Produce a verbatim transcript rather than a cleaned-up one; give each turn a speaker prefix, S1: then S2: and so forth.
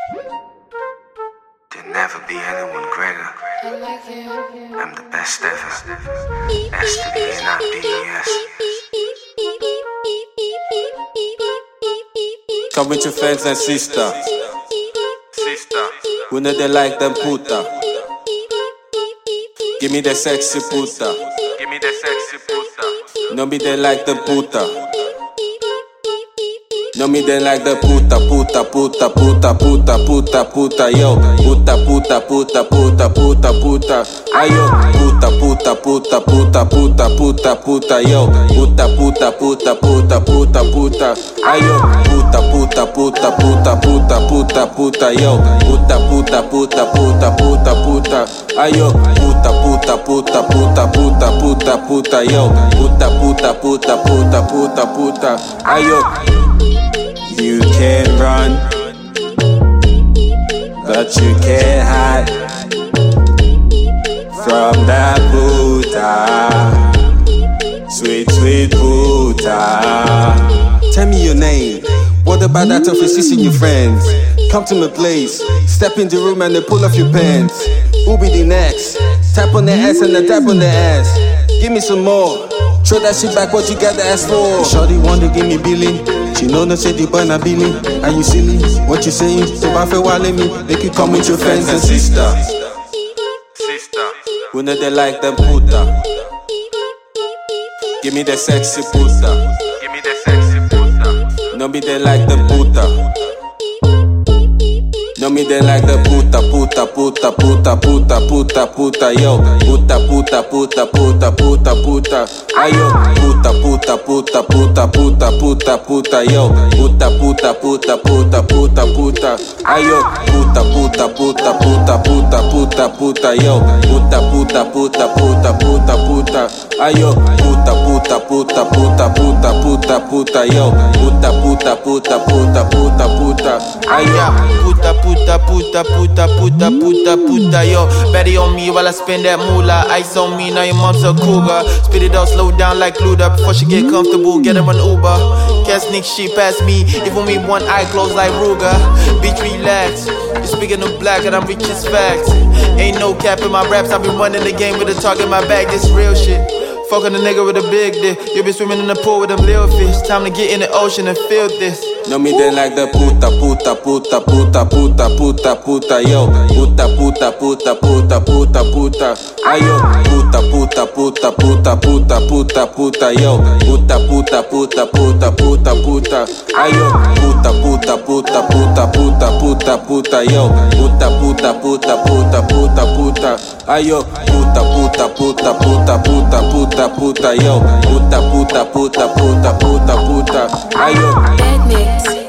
S1: There'll never be anyone greater. I'm the best ever. S to the N I D E S.
S2: Come with your friends and sister.
S1: Sister.
S2: Who know they like them puta? Give me the sexy puta.
S1: Give me the sexy puta.
S2: No me they like them puta. No me they like the puta, puta, puta, puta, puta, puta, puta, yo. Puta, puta, puta, puta, puta, puta. Ayo. Puta, puta, puta, puta, puta, puta, puta, yo. Puta, puta, puta, puta, puta, puta. Ayo. Puta, puta, puta, puta, puta, puta, puta, yo. Puta, puta, puta, puta, puta, puta. Ayo. Puta, puta, puta, puta, puta, puta, puta, yo. Puta, puta, puta, puta, puta, puta. Ayo. You can't run, but you can't hide from that puta, sweet, sweet puta. Tell me your name. What about that of assisting your friends? Come to my place, step in the room and then pull off your pants. Who be the next? Tap on the ass and then tap on the ass. Give me some more. Throw that shit back, what you got to ask for? Shorty wanna give me billing. She know no say the boy na billing. Are you silly? What you saying? So I feel why let me make you come with your friends and sister.
S1: Sister.
S2: Who know they like them puta? Give me the sexy puta.
S1: Give me the sexy puta.
S2: No me they like them puta. No me they like the puta, puta, puta, puta, puta, puta, puta, yo. Puta, puta, puta, puta, puta, puta. Ayo. Puta, puta, puta, puta, puta, puta, puta, yo. Puta, puta, puta, puta, puta, puta. Ayo. Puta, puta, puta, puta, puta, puta, puta, yo. Puta, puta, puta, puta, puta, puta. Ayo. Puta, puta, puta, puta, puta, puta, puta, yo. Puta, puta, puta, puta, puta, puta. Ayo.
S3: Puta, puta, puta, puta, puta, puta, puta, yo. Betty on me while I spend that moolah. Ice on me, now your mom's a cougar. Spit it out, slow down like Luda. Before she get comfortable, get her an Uber. Can't sneak shit past me, even me one eye closed like Ruger. Bitch, relax. You speaking of black and I'm rich as facts. Ain't no cap in my raps, I been running the game with a target in my bag. This real shit. Fucking a nigga with a big dick. You been swimming in the pool with them little fish. Time to get in the ocean and feel this.
S2: No me they like the puta, puta, puta, puta, puta, puta, puta, yo. Puta, puta, puta, puta, puta, puta. Ayo. Puta, puta, puta, puta, puta, puta, puta, yo. Puta, puta, puta, puta, puta, puta. Ayo. Puta, puta, puta, puta, puta, puta, puta, yo. Puta, puta, puta, puta, puta, puta. Ayo. Puta, puta, puta, puta, puta, puta, puta, yo. Puta, puta, puta, puta, puta, puta. Ayo.
S4: Bad mix.